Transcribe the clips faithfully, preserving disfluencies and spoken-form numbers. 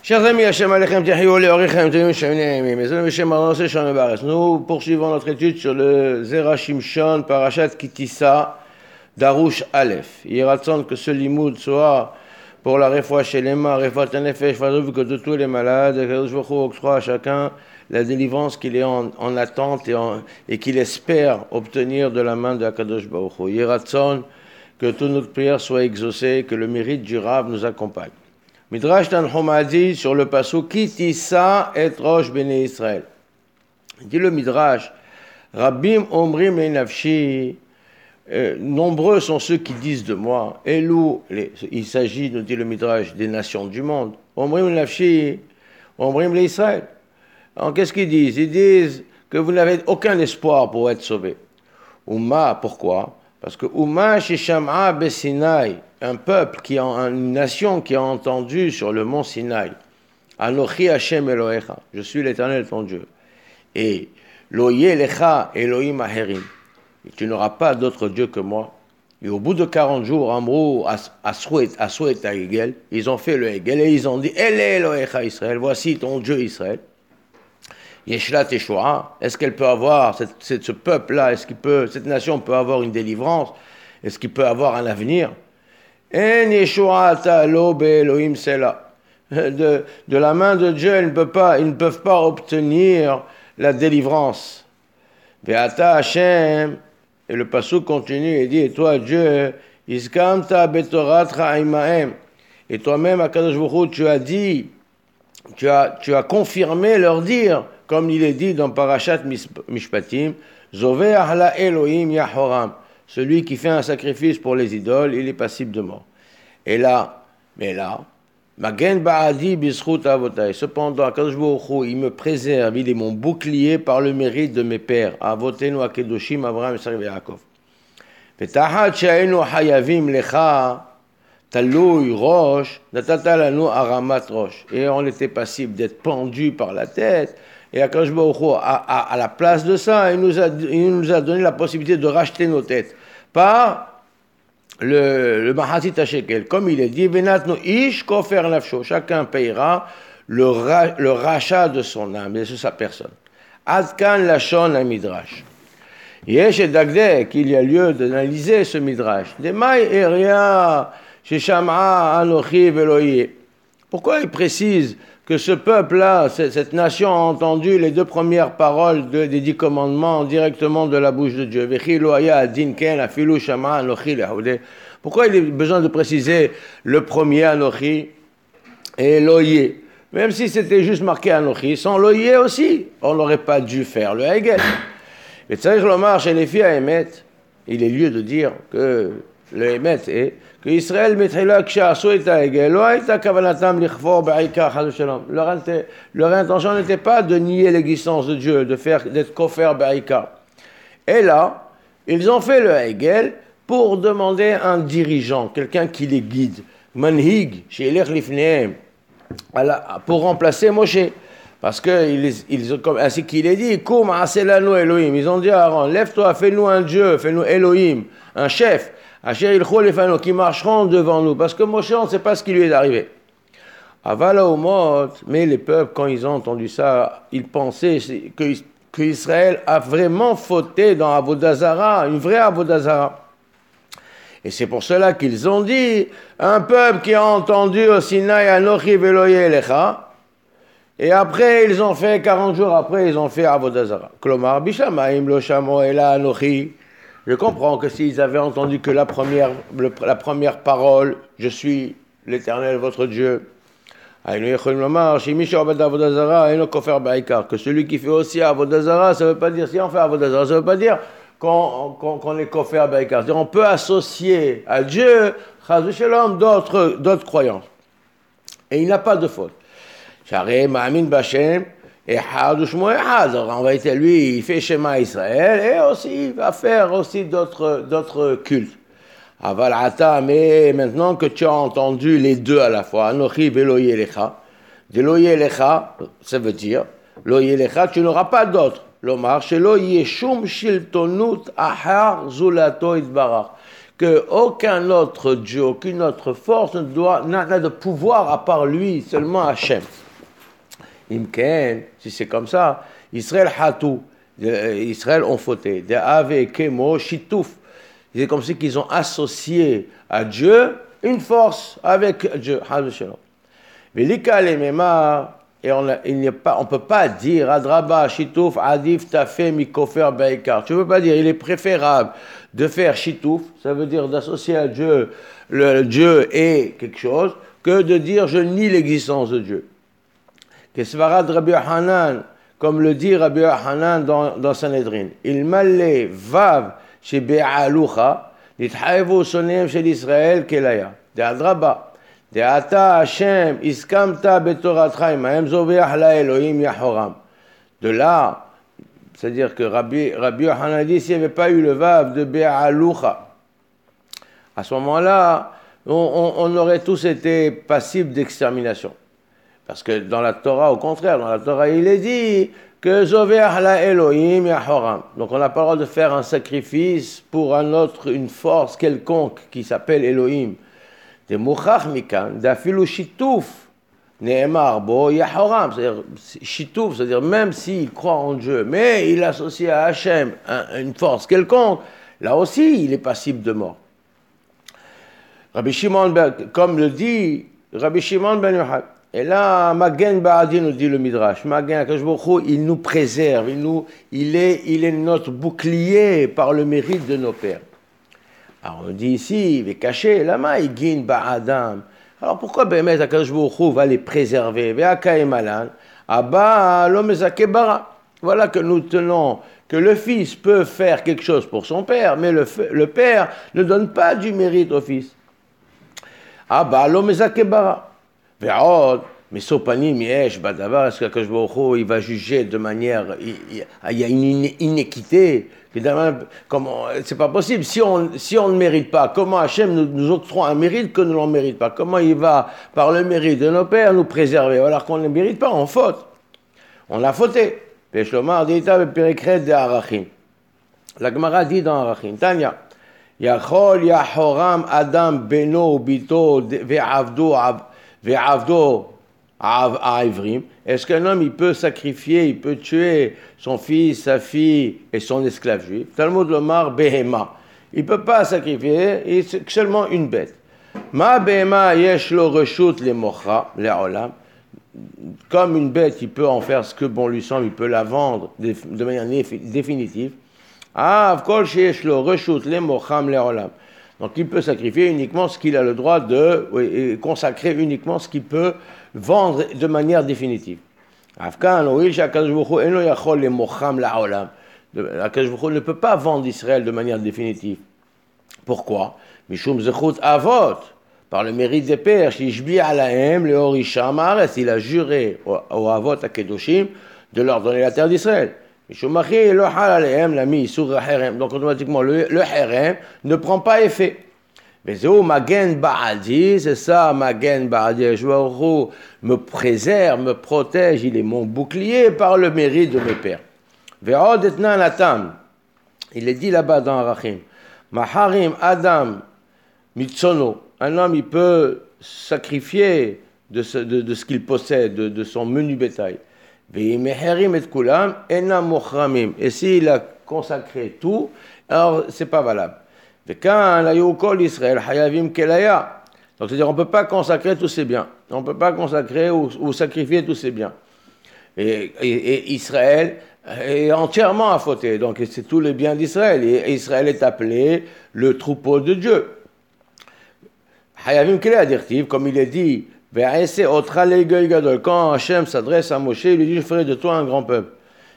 Chers amis, Hashem Alechem Tiahiou Leorichem Teyum Shavneim, Mesdames et Shem Aranse Shon Bares. Nous poursuivons notre étude sur le Zera Shimshon, Parashat Kitissa, Darush Aleph. Il est ratson que ce limoud soit pour la réfoua chez les mains, réfoua Tanefesh, Fadou, que de tous les malades, que Kadosh Baruch Hu octroie à chacun la délivrance qu'il est en, en attente et, en, et qu'il espère obtenir de la main de Kadosh Baruch Hu. Il est ratson que toute notre prière soit exaucée, que le mérite du Rav nous accompagne. Midrash Tanchum a dit sur le pasuk Kitissa et Rosh Bnei Israël. Il dit le Midrash, Rabbim Omrim le Nafshi, euh, nombreux sont ceux qui disent de moi, Elou, les, il s'agit, nous dit le Midrash, des nations du monde. Omrim le Nafshi, Omrim le Israël. Alors qu'est-ce qu'ils disent? Ils disent que vous n'avez aucun espoir pour être sauvé. Ouma, pourquoi? Parce que Ouma Shisham'a Besinaï, un peuple, qui a, une nation qui a entendu sur le mont Sinaï, Anochi Hashem Elohecha, je suis l'Éternel ton Dieu, et Loye Lecha Elohim Aherim, et tu n'auras pas d'autre Dieu que moi. Et au bout de quarante jours, Amrou Asouet Hegel, ils ont fait le Hegel et ils ont dit Elle Elohecha Israël, voici ton Dieu Israël. Yeshla Teshua, est-ce qu'elle peut avoir, cette, cette, ce peuple-là, est-ce qu'il peut, cette nation peut avoir une délivrance? Est-ce qu'il peut avoir un avenir? En Yeshuata lo be'Elohim sela. De, de la main de Dieu, ils ne peuvent pas, ils ne peuvent pas obtenir la délivrance. Ve'ata Hashem, et le pasuk continue et dit, et toi Dieu, iskamta betorat cha'imahem, et toi-même, Akadosh Baruch Hu, tu as dit, tu as, tu as confirmé leur dire, comme il est dit dans Parashat Mishpatim, Zoveh ahla Elohim yahoram. Celui qui fait un sacrifice pour les idoles, il est passible de mort. Et là, mais là, Magen ba'adi bischut avotai. Cependant, Akadosh Baruch Hu, il me préserve, il est mon bouclier par le mérite de mes pères. Avotenu akedoshim, Abraham, Isaac et Yaakov. V'tachat she'enu hayavim lecha talui rosh, natata lanu aramat rosh. Et on était passible d'être pendu par la tête. Et Akadosh Baruch Hu, à, à, à la place de ça, il nous, a, il nous a donné la possibilité de racheter nos têtes par le, le Mahatit HaShekel. Comme il est dit, Venatnu ish kofer nafsho, chacun payera le, ra, le rachat de son âme, et de sa personne. Adkan lashon ha-midrash. Yesh et dagdek, qu'il y a lieu d'analyser ce midrash. Demai eria shesham'a anochi veloye. Pourquoi il précise que ce peuple-là, cette nation a entendu les deux premières paroles de, des dix commandements directement de la bouche de Dieu. Pourquoi il est besoin de préciser le premier Anochi et Loye? Même si c'était juste marqué Anochi, sans Loye aussi, on n'aurait pas dû faire le Hegel. Mais c'est vrai que l'Omar chez les filles à Emet, il est lieu de dire que le Emet est que Israël mettra kshasu et Hegel, lo aita kavanatam lichfor ba'ikar chas v'shalom. Leur intention n'était pas de nier l'existence de Dieu, de faire d'être kofer ba'ikar. Et là, ils ont fait le Hegel pour demander un dirigeant, quelqu'un qui les guide, manhig she'elech lifnehem, pour remplacer Moshe. Parce que ils, ils, comme, ainsi qu'il est dit, Kum aselanu Elohim. Ils ont dit à Aaron, lève-toi, fais-nous un Dieu, fais-nous Elohim, un chef. Qui marcheront devant nous, parce que Moshe, on ne sait pas ce qui lui est arrivé. Avala Omot, mais les peuples, quand ils ont entendu ça, ils pensaient que, que Israël a vraiment fauté dans Avodah Zara, une vraie Avodah Zara. Et c'est pour cela qu'ils ont dit, un peuple qui a entendu au Sinaï Anochi veloye lecha, et après, ils ont fait, quarante jours après, ils ont fait Avodah Zara. Klomar bishamaim lo shamo ela Anochi. Je comprends que s'ils avaient entendu que la première, le, la première parole, je suis l'Éternel, votre Dieu, que celui qui fait aussi Avodah Zara, ça ne veut pas dire, si on fait Avodah Zara, ça ne veut pas dire qu'on, qu'on, qu'on est kofer ba'ikar. C'est-à-dire on peut associer à Dieu, chas v'shalom, d'autres, d'autres croyances. Et il n'a pas de faute. Sharei ma'amin b'Hashem, Ehad ou Shmo Ehad. En vérité, lui, il fait Shema Israël et aussi, il va faire aussi d'autres, d'autres cultes. Aval Ata, mais maintenant que tu as entendu les deux à la fois, Anochi veloye lecha, de loye lecha, ça veut dire, loye lecha, tu n'auras pas d'autre. L'omar, shelo yeshum shiltonut ahar zulato itbarach. qu'aucun autre Dieu, aucune autre force ne doit, n'a de pouvoir à part lui, seulement Hachem. Imken, si c'est comme ça, Israël hatou, Israël ont fauté, de ave kemo shitouf. C'est comme si qu'ils ont associé à Dieu une force avec Dieu. Velika lemema, et on ne peut pas dire Adraba shitouf adif tafé mikofer baikar. Tu ne peux pas dire il est préférable de faire shitouf, ça veut dire d'associer à Dieu le Dieu et quelque chose, que de dire je nie l'existence de Dieu. Kesvarad Rabbi Hanan, comme le dit Rabbi Hanan dans, dans Sanhedrin, il m'allait vav chez Be'aloucha, nithaevu sonem chez l'Israël kelaya, de Adraba, de Ata Hashem, iskamta betoratcha imahem zoveach la Elohim yahoram. De là, c'est-à-dire que Rabbi, Rabbi Hanan dit s'il n'y avait pas eu le vav de Be'aloucha, à ce moment-là, on, on, on aurait tous été passibles d'extermination. Parce que dans la Torah, au contraire, dans la Torah, il est dit que Zoveach la Elohim yahoram. Donc on n'a pas le droit de faire un sacrifice pour un autre, une force quelconque qui s'appelle Elohim. De Mouchach Mikan, d'Afilu Shitouf, Ne'emar Bo yahoram. C'est-à-dire, Shitouf, c'est-à-dire même s'il croit en Dieu, mais il associe à Hachem un, une force quelconque, là aussi il est passible de mort. Rabbi Shimon, comme le dit Rabbi Shimon ben Yochai. Et là, Magen Ba'adi nous dit le Midrash, Magen Akadosh Baruch Hu, il nous préserve, il, nous, il, est, il est notre bouclier par le mérite de nos pères. Alors on dit ici, il est caché, lama Igin Ba'adam. Alors pourquoi Be'emet Akadosh Baruch Hu va les préserver? Ve'akaim Alan, Abba lo mezake bara. Voilà que nous tenons, que le fils peut faire quelque chose pour son père, mais le, le père ne donne pas du mérite au fils. Abba lo mezake bara. Mais Sopanim, Yesh, Badavar, est-ce que Baruch Hu, il va juger de manière. Il, il y a une inéquité. Comment, c'est pas possible. Si on, si on ne mérite pas, comment Hachem nous, nous octroie un mérite que nous n'en mérite pas? Comment il va, par le mérite de nos pères, nous préserver alors qu'on ne mérite pas? On faute. On a fauté. Peshlomar dit Perikret de Arachim. La Gemara dit dans Arachim, Tanya. Yachol Yahoram Adam Beno Bito Ve'avdo Ve'avdo A'ivrim. Est-ce qu'un homme il peut sacrifier, il peut tuer son fils, sa fille et son esclave juif? Talmud Lomar Behema. Il ne peut pas sacrifier, c'est seulement une bête. Ma Behema yesh lo reshut le mocha le olam. Comme une bête, il peut en faire ce que bon lui semble, il peut la vendre de, de manière définitive. Ah, kol sheyesh lo reshut le mocha le olam. Donc il peut sacrifier uniquement ce qu'il a le droit de, oui, et consacrer uniquement ce qu'il peut vendre de manière définitive. Afkan, Akadosh Baruch Hu eno yachol le mocham la'olam. Akadosh Baruch Hu ne peut pas vendre Israël de manière définitive. Pourquoi? Mishum zechut avot, par le mérite des pères, shishbi alahem le orisha ma'aretz, il a juré aux avot à Kedoshim de leur donner la terre d'Israël. Donc automatiquement le, le harem ne prend pas effet. Mais c'est Magen Ba'adi, c'est ça, Magen Ba'adi, je me préserve, me protège, il est mon bouclier par le mérite de mes pères. Ve'od etnan atam, il est dit là-bas dans Arachim, Maharim Adam Mitsono, un homme il peut sacrifier de ce, de, de ce qu'il possède, de, de son menu bétail. Et s'il a consacré tout, alors c'est pas valable. Donc c'est-à-dire on ne peut pas consacrer tous ses biens. On ne peut pas consacrer ou, ou sacrifier tous ses biens. Et, et, et Israël est entièrement à fauter. Donc c'est tous les biens d'Israël. Et Israël est appelé le troupeau de Dieu. Hayavim Kelaya directive, comme il est dit, quand Hachem s'adresse à Moshe, il lui dit, je ferai de toi un grand peuple.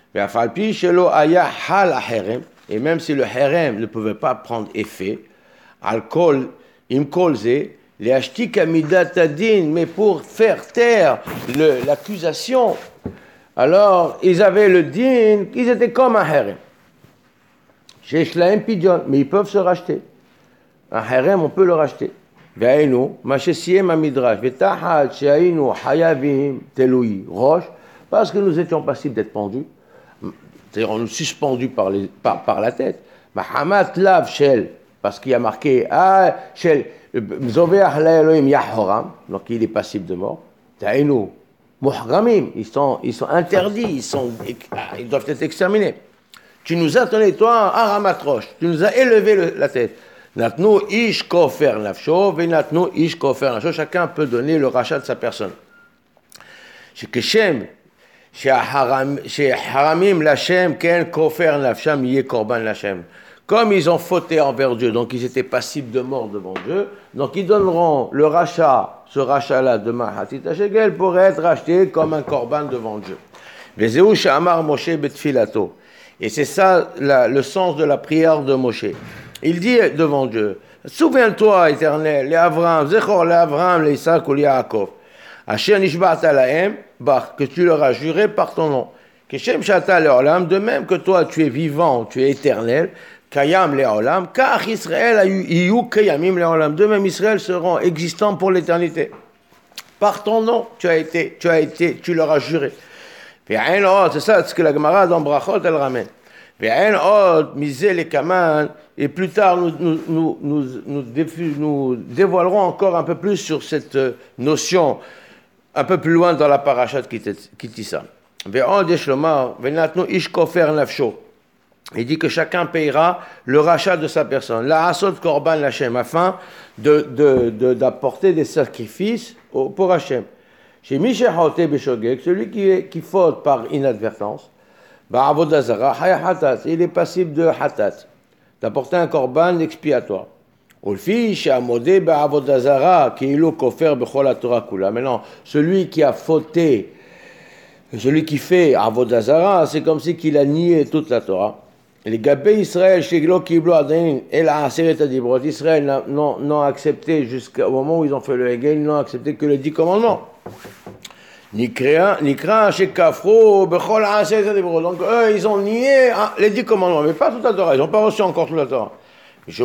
Et même si le harem ne pouvait pas prendre effet, alcool, imkolze, les ashtik amidatadin, mais pour faire taire le, l'accusation, alors ils avaient le din, ils étaient comme un harem. Sheshlaim pidyon, mais ils peuvent se racheter. Un harem, on peut le racheter. Ve'ainu, machesiem amidrash, ve'tahad she'ainu hayavim telui roche, parce que nous étions passibles d'être pendus, c'est-à-dire on nous suspendus par, les, par, par la tête. Mahamat lav shel, parce qu'il y a marqué ah, shel Zoveach l'Elohim Yahoram, donc il est passible de mort. Ta'inu, Muhramim, ils sont, ils sont interdits, ils, sont, ils doivent être exterminés. Tu nous as donné, toi, Aramatrosh, tu nous as élevé le, la tête. Natnu ish kofer nafsho, venatnu ish kofer nafsho, chacun peut donner le rachat de sa personne. Chez Keshem, chez Haramim Lachem, Ken kofer nafsham, yé korban Lachem. Comme ils ont fauté envers Dieu, donc ils étaient passibles de mort devant Dieu, donc ils donneront le rachat, ce rachat-là de Mahatit Hashegel, pour être racheté comme un korban devant Dieu. Vezeu Shamar Moshe betfilato. Et c'est ça la, le sens de la prière de Moshe. Il dit devant Dieu, souviens-toi, Éternel, les Avraham, Zechor, les Avraham, les Isaac ou les Yaakov, Asher Nishba'ata Lahem, que tu leur as juré par ton nom. Keshem Shata Leolam, de même que toi tu es vivant, tu es éternel, Kayam Leolam, car Israël Iyu Kayamim Leolam, de même Israël seront existants pour l'éternité. Par ton nom, tu as été, tu as été, tu leur as juré. C'est ça ce que la Gemara dans Brachot elle ramène. Et plus tard, nous, nous, nous, nous, nous, nous dévoilerons encore un peu plus sur cette notion, un peu plus loin dans la parashat Kitissa. Il dit que chacun payera le rachat de sa personne. La asot korban l'Hachem, afin de, de, de, d'apporter des sacrifices pour Hachem. Chez Michel Haoté Beshogek, celui qui, qui faute par inadvertance, il est passible de hatat, d'apporter un korban expiatoire. Maintenant, celui qui a fauté, celui qui fait avodazara, c'est comme si qu'il a nié toute la Torah. Les Gabé Israël, Israël n'ont accepté jusqu'au moment où ils ont fait le Hegel, ils n'ont accepté que les dix commandements. Nikra chez Kafro, Bechol Aseret Adibrot. Donc eux, ils ont nié les dix commandements, mais pas toute la Torah. Ils n'ont pas reçu encore toute la Torah. C'est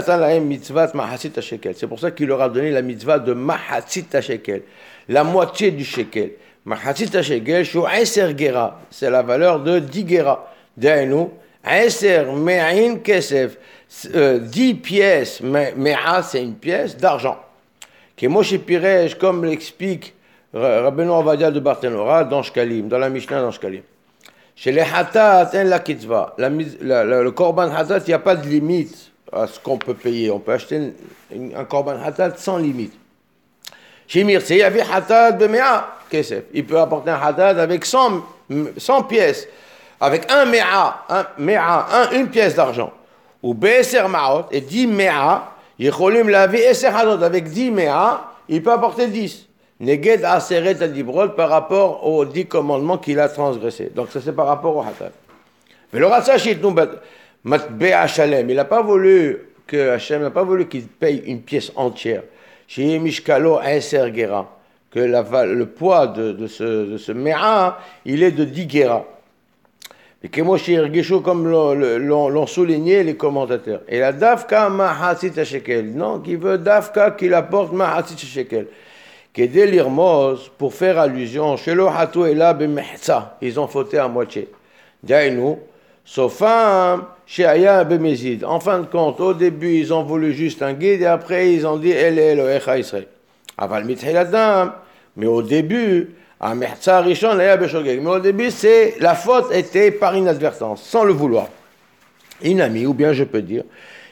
pour ça qu'il leur a donné la mitzvah de Mahatzit HaShekel, la moitié du shekel. Mahatzit HaShekel, c'est la valeur de dix gera. D'ailleurs, Eser Me'in Kesef, dix pièces, Me'a c'est une pièce d'argent. Qui Moshe Pirej, comme l'explique Rabbeinu Ovadia de Barthénora dans Shkalim, dans la Mishnah dans Shkalim. Chez les Hatat, la Kitzva, le Korban Hatat, il n'y a pas de limite à ce qu'on peut payer. On peut acheter un Korban Hatat sans limite. Chez Mirce, il y avait Hatat de Me'a Kesef. Il peut apporter un Hatat avec cent, cent pièces. Avec un Me'a, un Me'a, un, une pièce d'argent, ou Be'eser Ma'ot, et dix Me'a, Yecholim lavi Eser Hadot, avec dix Me'a, il peut apporter dix. Neged Aseret Adibrot par rapport aux dix commandements qu'il a transgressés. Donc ça c'est par rapport au Hatat. Mais le Ratsa Shitnu Matbe'a Shalem, il n'a pas voulu, que Hachem n'a pas voulu qu'il paye une pièce entière. Chez Mishkalo Eser Gera, que la, le poids de, de ce, de ce Me'a, il est de dix Gera. Et comme l'ont souligné les commentateurs. Et la Dafka Mahatzit HaShekel. Non, qui veut Dafka qu'il apporte Mahatzit HaShekel. Qui est l'Irmoz pour faire allusion. Shelo Hatou Ela B'Mehza. Ils ont fauté à moitié. Daïnou. Sofam Sheaya B'Mezid. En fin de compte, au début, ils ont voulu juste un guide et après, ils ont dit El Elohecha Israël. Aval Mithiladam. Mais au début, mais au début, c'est, la faute était par inadvertance, sans le vouloir. Inami, ou bien je peux dire,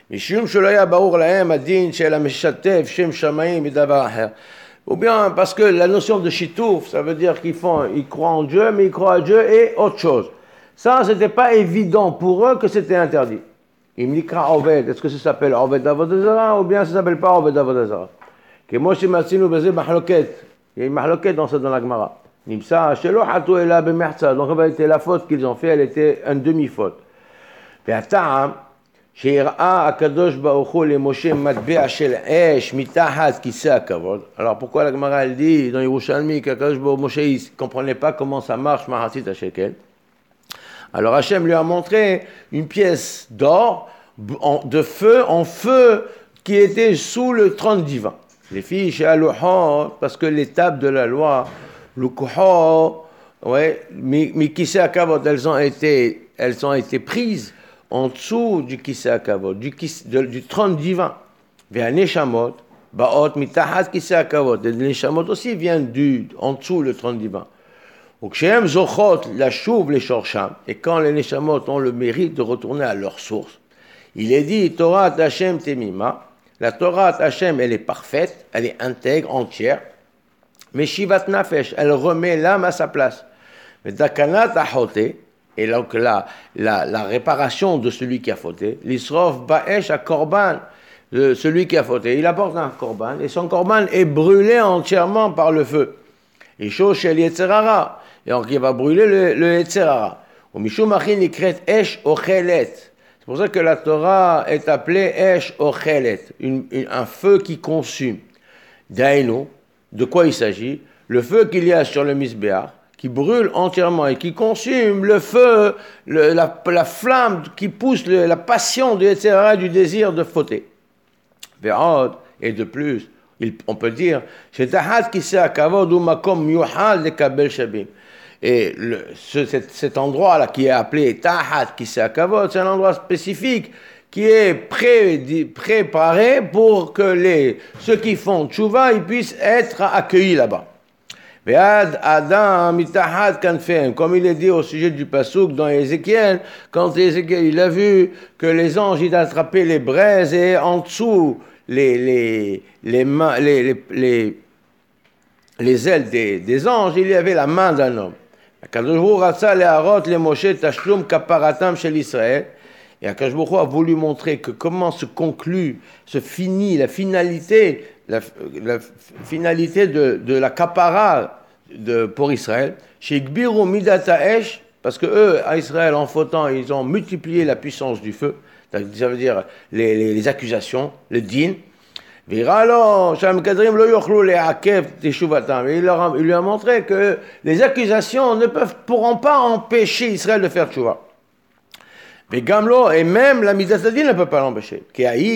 ou bien parce que la notion de shitouf, ça veut dire qu'ils font, ils croient en Dieu, mais ils croient à Dieu et autre chose. Ça, c'était pas évident pour eux que c'était interdit. Est-ce que ça s'appelle Oved Avodazara ou bien ça s'appelle pas Oved Avodazara? Que moi, je m'assine basé mahloket. Il y a une mahloket dans ça dans la Gemara. Nimsa, shelo hatou ela b'merza. Donc en réalité, la faute qu'ils ont fait, elle était une demi-faute. Ve'atam, she'ira akadosh ba'uchu le Moshe matbe'a shel esh mitahat kisei hakavod. Alors pourquoi la Gemara elle dit dans Yerushalmi qu'Akadosh ba'uchu Moshe il ne comprenait pas comment ça marche Mahatzit HaShekel. Alors Hachem lui a montré une pièce d'or de feu en feu qui était sous le trône divin. Les filles chez Alouha, parce que l'étape de la loi, le Kouha, ouais, mais qui sait à Kavod, elles ont été, elles ont été prises en dessous du Kisei HaKavod, du, du trône divin. Vers Neshamot, Baot Mitahat Kisei HaKavod. Les Neshamot aussi viennent du, en dessous le trône divin. Donc, Shem Zochot, la chouv, les Shorsham, et quand les Neshamot ont le mérite de retourner à leur source, il est dit Torah Hashem Temima, la Torah Hashem, elle est parfaite, elle est intègre, entière, mais Shivat Nafesh, elle remet l'âme à sa place. Mais Dakanat Achote, et donc la, la, la réparation de celui qui a fauté, l'Isrof Ba'esh à Korban, celui qui a fauté, il apporte un Korban, et son Korban est brûlé entièrement par le feu. Et Sho Shel Yetzerara, et donc il va brûler le, le Yetzerara. Au Mishum Achin Ikret Esh Ochelet. C'est pour ça que la Torah est appelée Esh Ochelet, une, une, un feu qui consume. Daïno, de quoi il s'agit? Le feu qu'il y a sur le Misbéach, qui brûle entièrement et qui consume le feu, le, la, la flamme qui pousse le, la passion du Yetzerara, du désir de fauter. Et de plus, il, on peut dire, et le, ce, cet, cet endroit-là qui est appelé Tahat Kisei HaKavod, c'est un endroit spécifique qui est pré, préparé pour que les, ceux qui font tchouva, ils puissent être accueillis là-bas. Comme il est dit au sujet du Passouk dans Ézéchiel, quand Ézéchiel il a vu que les anges ils attrapaient les braises et en dessous les, les, les, mains, les, les, les, les ailes des, des anges, il y avait la main d'un homme. Akadosh Baruch Et Akadosh Baruch Hu a voulu montrer que comment se conclut, se finit la finalité, la, la finalité de, de la kapara de, pour Israël. Chez Gbiru Midata Esh, parce que eux, à Israël, en fautant, ils ont multiplié la puissance du feu. Ça veut dire les, les, les accusations, le din. Il, leur a, il lui a montré que les accusations ne peuvent, pourront pas empêcher Israël de faire tchouva. Mais Gamlo, et même la Midat Hadin ne peut pas l'empêcher.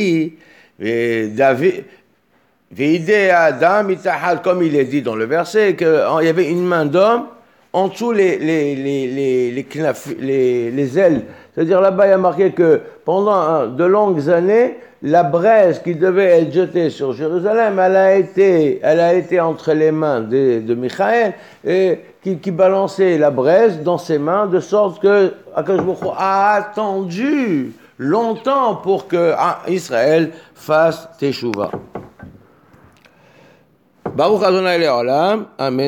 Comme il est dit dans le verset, qu'il y avait une main d'homme en dessous les, les, les, les, les, les, les ailes. C'est-à-dire là-bas, il y a marqué que pendant de longues années, la braise qui devait être jetée sur Jérusalem, elle a été, elle a été entre les mains de, de Michaël et qui, qui balançait la braise dans ses mains de sorte que Akadosh Baruch Hu a attendu longtemps pour que ah, Israël fasse Teshuvah. Baruch Adonai Le'olam. Amen.